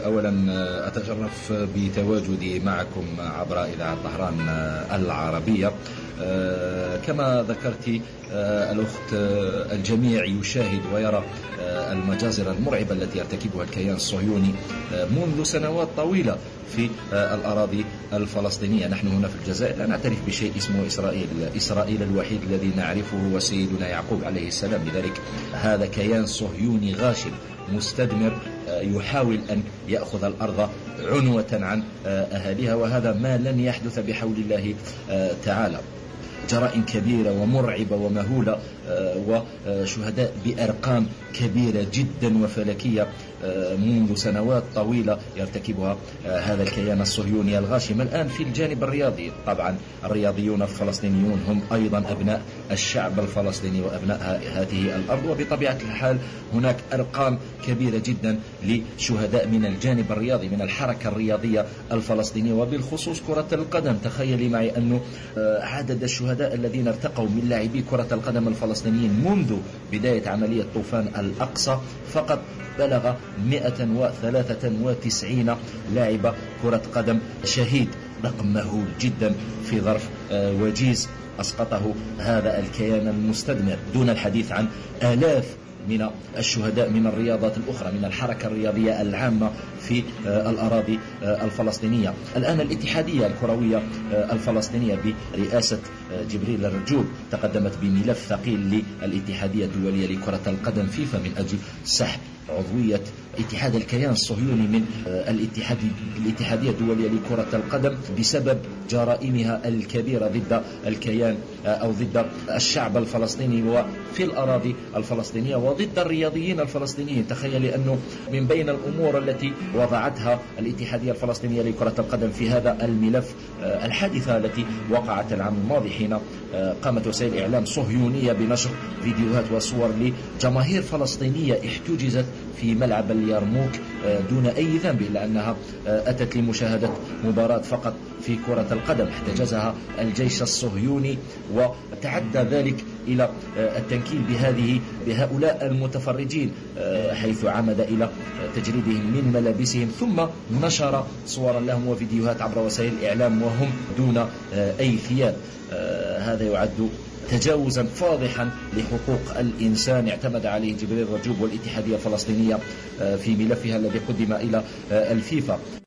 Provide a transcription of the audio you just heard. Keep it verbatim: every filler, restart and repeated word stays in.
أولا أتشرف بتواجدي معكم عبر إذاعة طهران العربية. كما ذكرت الأخت، الجميع يشاهد ويرى المجازر المرعبة التي يرتكبها الكيان الصهيوني منذ سنوات طويلة في الأراضي الفلسطينية. نحن هنا في الجزائر لا نعترف بشيء اسمه إسرائيل. إسرائيل الوحيد الذي نعرفه هو سيدنا يعقوب عليه السلام. لذلك هذا كيان صهيوني غاشم مستدمر يحاول أن يأخذ الأرض عنوة عن أهاليها، وهذا ما لن يحدث بحول الله تعالى. جرائم كبيرة ومرعبة ومهولة وشهداء بأرقام كبيرة جدا وفلكية منذ سنوات طويلة يرتكبها هذا الكيان الصهيوني الغاشم. الآن في الجانب الرياضي، طبعا الرياضيون الفلسطينيون هم أيضا أبناء الشعب الفلسطيني وأبناء هذه الأرض، وبطبيعة الحال هناك أرقام كبيرة جدا لشهداء من الجانب الرياضي من الحركة الرياضية الفلسطينية وبالخصوص كرة القدم. تخيلي معي أنه عدد الشهداء الذين ارتقوا من لاعبي كرة القدم الفلسطينيين منذ بداية عملية طوفان الأقصى فقط بلغ مئة وثلاثة وتسعين لاعب كرة قدم شهيد. رقم مهول جدا في ظرف وجيز أسقطه هذا الكيان المستدمر، دون الحديث عن آلاف من الشهداء من الرياضات الأخرى من الحركة الرياضية العامة في الأراضي الفلسطينية. الآن الاتحادية الكروية الفلسطينية برئاسة جبريل الرجوب تقدمت بملف ثقيل للاتحادية الدولية لكرة القدم فيفا من أجل سحب عضوية اتحاد الكيان الصهيوني من الاتحاد الاتحادية الدولية لكرة القدم بسبب جرائمها الكبيرة ضد الكيان أو ضد الشعب الفلسطيني وفي الأراضي الفلسطينية وضد الرياضيين الفلسطينيين. تخيل أنه من بين الأمور التي وضعتها الاتحادية الفلسطينية لكرة القدم في هذا الملف الحادثة التي وقعت العام الماضي، حين قامت وسائل إعلام صهيونية بنشر فيديوهات وصور لجماهير فلسطينية احتجزت في ملعب اليرموك دون أي ذنب، إلا أنها أتت لمشاهدة مباراة فقط في كرة القدم. احتجزها الجيش الصهيوني وتعدى ذلك إلى التنكيل بهذه بهؤلاء المتفرجين، حيث عمد إلى تجريدهم من ملابسهم ثم نشر صورا لهم وفيديوهات عبر وسائل الإعلام وهم دون أي ثياب. هذا يعد تجاوزا فاضحا لحقوق الإنسان اعتمد عليه جبريل رجوب والاتحادية الفلسطينية في ملفها الذي قدم إلى الفيفا.